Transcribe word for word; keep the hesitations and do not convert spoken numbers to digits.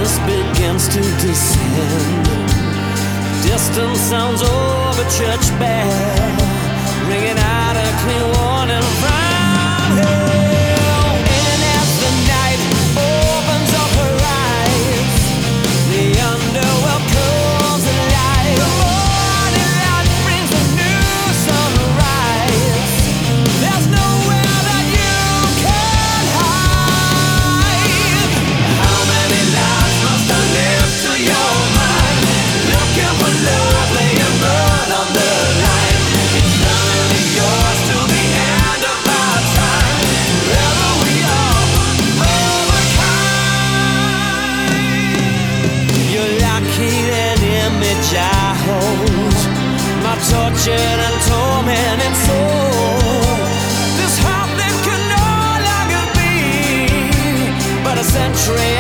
darkness begins to descend. Distant sounds over church bell, ringing out a clean warning from hell. And as the night opens up her eyes, the underworld comes alive. The morning light brings a new sunrise. There's nowhere that you can hide. How many lives must I live to your mind? Looking for love, laying blood on the line. Eternally yours till the end of our time. Forever we are overkind. You're lucky that image I hold, my tortured and tormented soul. This heart that could no longer be but a century